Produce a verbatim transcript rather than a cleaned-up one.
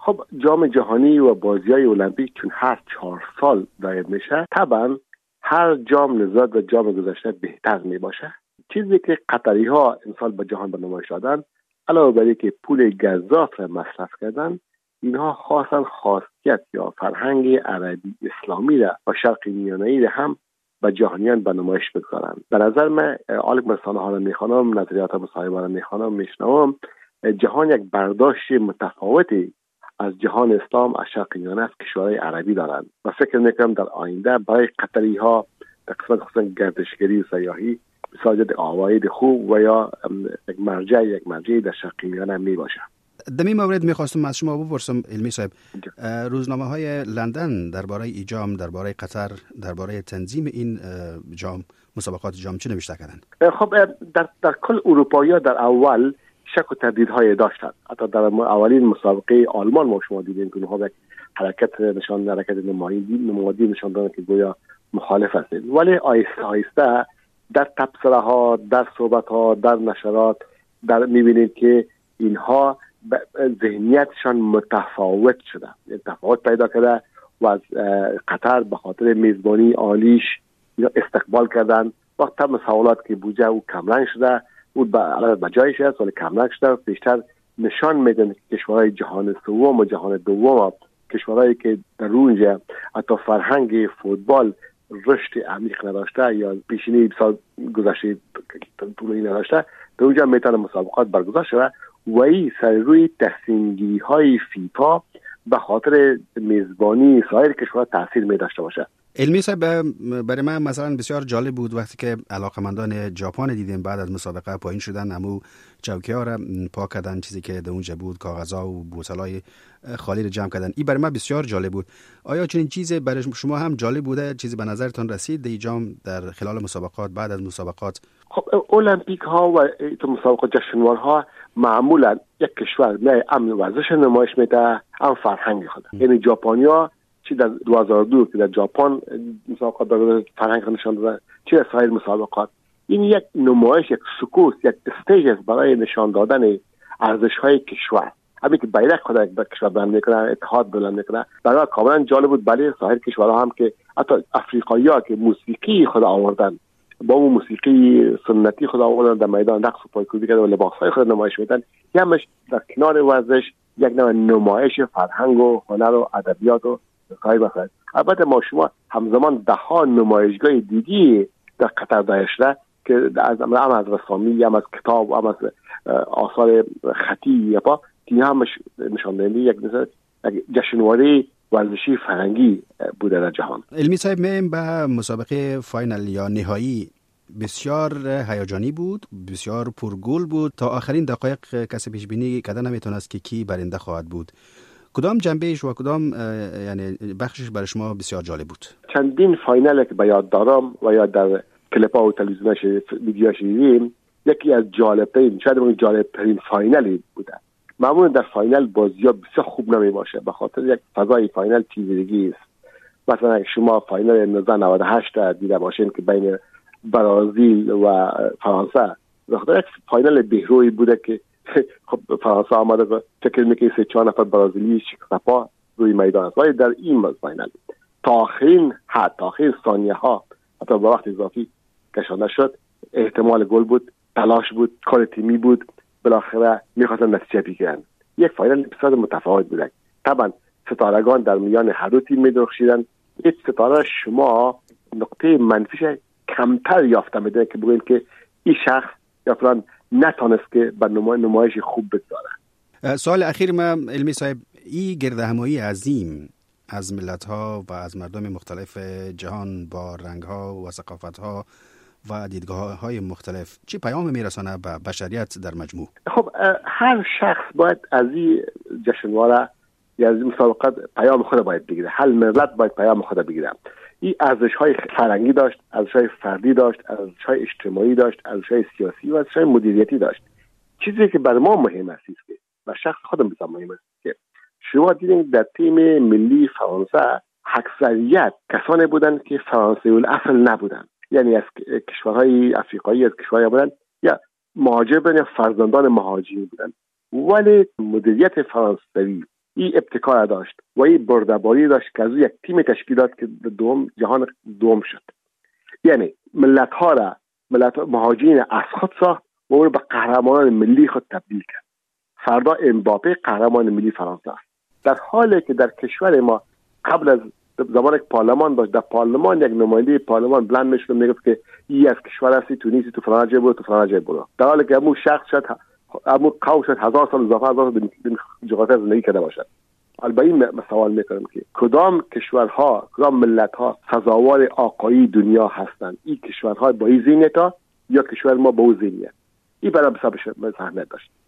خب جام جهانی و بازی‌های المپیک چون هر چهار سال دایر میشه، طبعا هر جام نسبت به جام گذشته بهتر می باشه. چیزی که قطری ها امسال به جهان به نمایش دادن، علاوه بر اینکه پول گزاف را مصرف کردن، اینها خاصا خاصیت یا فرهنگ عربی اسلامی را و شرق میانه‌ای را هم به جهانیان به نمایش بگذارن. به نظر من آلک مسانه ها را میخوانم، نظریات مصاحبه را میخوانم، میشنوم، جهان یک برداشت متفاوتی از جهان اسلام از شرق میانه از کشورهای عربی دارند و فکر میکنم در آینده برای قطری ها در قسمت خصوصا گردشگری و سیاحی بسیار عواید خوب و یا یک مرجع یک مرجع در شرق میانه می باشه. در این مورد میخواستم از شما بپرسم علمی صاحب، روزنامه های لندن درباره این جام، درباره قطر، درباره تنظیم این جام، مسابقات جام چه نوشته کردن؟ خب در در کل اروپایی در اول شک و تردیدهای داشتند. حتی در اولین مسابقه آلمان ما شما دیدیم که اونها یک حرکت نشان حرکت نمایندگی نمادی نشان دادن که گویا مخالف هستند، ولی آیسته آیسته در تبصره ها، در صحبت ها، در نشرات در میبینید که اینها ذهنیتشان متفاوت شده، تفاوت پیدا کرده و از قطر به خاطر میزبانی عالیش استقبال کردن. وقت تم سوالات که بودجه او کمرنگ شده، او به علاوه به جایش است ولی کمرنگ شده، بیشتر نشان میدن که کشورهای جهان سوم و جهان دوم، کشورهایی که در اونجا حتی فرهنگ فوتبال رشد عمیق نداشته یا پیشینه سال گذشته طولانی نداشته، در اونجا میتونه مسابقات برگزار شود و این سر روی تصمیم گیری های فیفا به خاطر میزبانی سایر کشورها تاثیر می داشته باشه. علمی صاحب، برای من مثلا بسیار جالب بود وقتی که علاقمندان ژاپن دیدیم بعد از مسابقه پایین شدن، امو چوکی‌ها را پاک کردن، چیزی که در اونجا بود کاغذها و بوتلای خالی را جمع کردن. این برای من بسیار جالب بود. آیا چنین چیزی برای شما هم جالب بوده؟ چیزی به نظرتان رسید در جام در خلال مسابقات، بعد از مسابقات؟ خب المپیک ها و تو مسابقات جشنوارها معمولا یک کشور نه امن ورزش نمایش میده، هم فرهنگ خود. یعنی ژاپنیا چی در دو هزار و دو که در ژاپن مسابقات در فرهنگ نشان دادن، چی در سایر مسابقات، این یک نمایش، یک سکوت، یک استیج است برای نشان دادن ارزش های کشور. همین که بیرق خود یک کشور بلند میکنه، اتحاد بلند میکنه، برای کاملا جالب بود. بله سایر کشورها هم که حتی افریقایی ها که موسیقی خود آوردن، با اون موسیقی سنتی خود آوردن در میدان رقص و پایکوبی کردن و لباسهای خود نمایش میدن، همش در کنار ورزش یک نوع نمایش فرهنگ و هنر و ادبیات و سایر بخواهد. البته ما شما همزمان ده ها نمایشگاه دیگی در قطر دایر شده که از هم از رسامی، هم از کتاب، هم از آثار خطی یا با که همش نشان دهنده یک جشنواره ورزشی فرهنگی بوده در جهان. علمی صاحب، میم به مسابقه فاینال یا نهایی بسیار هیجانی بود، بسیار پرگل بود. تا آخرین دقایق کسی پیش بینی کرده نمیتونست که کی برنده خواهد بود. کدام جنبهش و کدام یعنی بخشش برای شما بسیار جالب بود؟ چندین فاینال که به یاد دارم و یا در کلیپ‌ها و تلویزیون‌ها ویدیوها شنیدیم، یکی از جالب‌ترین، شاید اون جالب‌ترین فاینالی بوده. معمولا در فاینال بازی‌ها بسیار خوب نمی باشه به خاطر یک فضای فاینال تیزگی است. مثلا اگه شما فاینال نوزده نود و هشت دیده باشین که بین برزیل و فرانسه، بخاطر یک فاینال بهروی بوده که خب فرانسه آمده و فکر میکنه سه چهار نفر برزیلی شکسپا روی میدان است، ولی در این فاینال تا آخرین حد، تا آخرین ثانیه ها حتی با وقت اضافی کشانده شد، احتمال گل بود، تلاش بود، کار تیمی بود، بالاخره میخواستن نتیجه بگیرن. یک فاینال بسیار متفاوت بوده. طبعا ستارگان در میان هر دو تیم میدرخشیدن. یک ستاره شما نقطه منفیش کمتر یافته میده که بگویید که این شخص یا فلان نتونست که بر نمایش خوب بگذاره. سوال اخیر من علمی صاحب، این گردهمایی عظیم از ملت‌ها و از مردم مختلف جهان با رنگ‌ها و ثقافت‌ها و دیدگاه‌های مختلف چی پیام میرسانه به بشریت در مجموع؟ خب هر شخص باید از این جشنواره یا از این مسابقات پیام خود باید بگیره. هر ملت باید پیام خود بگیره. این ارزش‌های فرهنگی داشت، ارزش‌های فردی داشت، ارزش‌های اجتماعی داشت، ارزش‌های سیاسی و ارزش‌های مدیریتی داشت. چیزی که برای ما مهم است که و شخص خودم بسیار مهم است که شما دیدین در تیم ملی فرانسه اکثریت کسانی بودند که فرانسوی الاصل نبودند، یعنی از کشورهای افریقایی، از کشورهای بودند یا مهاجر بودند یا فرزندان مهاجرین بودند، ولی مدیریت فرانسوی این ابتکار داشت و این بردباری داشت که از یک تیم تشکیلات که دوم جهان دوم شد. یعنی ملت ها را ملت مهاجرین از خود ساخت و اون به قهرمانان ملی خود تبدیل کرد. فردا امباپه قهرمان ملی فرانسه است، در حالی که در کشور ما قبل از زمان که پارلمان داشت، در پارلمان یک نماینده پارلمان بلند میشد میگفت که این از کشور هستی، تو نیستی، تو فلان جای برو، تو فلان جای برو، در حالی که همون شخص شد همون قوم شد هزار سال اضافه هزار سال به جغرافیا زندگی کرده باشد. البته این سوال میکنم که کدام کشورها کدام ملت‌ها سزاوار آقایی دنیا هستند؟ این کشورها با این ذهنیت یا کشور ما با اون ذهنیت؟ این برای بسیار صحنه داشت.